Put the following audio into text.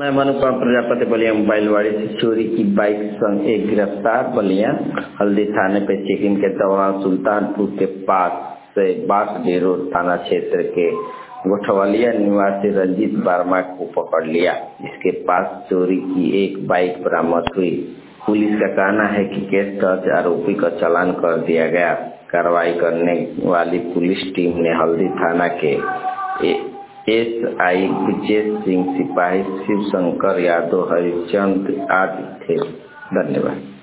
मैं मनुपम प्रजापति बलिया मोबाइलवाड़ी से चोरी की बाइक संग एक गिरफ्तार। बलिया हल्दी थाने पे चेकिंग के दौरान सुल्तानपुर के पास से बांसडीह रोड थाना क्षेत्र के गोठवलिया निवासी रंजीत वर्मा को पकड़ लिया। इसके पास चोरी की एक बाइक बरामद हुई। पुलिस का कहना है कि केस दर्ज आरोपी का चालान कर दिया गया। कार्रवाई करने वाली पुलिस टीम ने हल्दी थाना के एसआई विजय सिंह, सिपाही शिव शंकर यादव, हरिचंद आदि थे। धन्यवाद।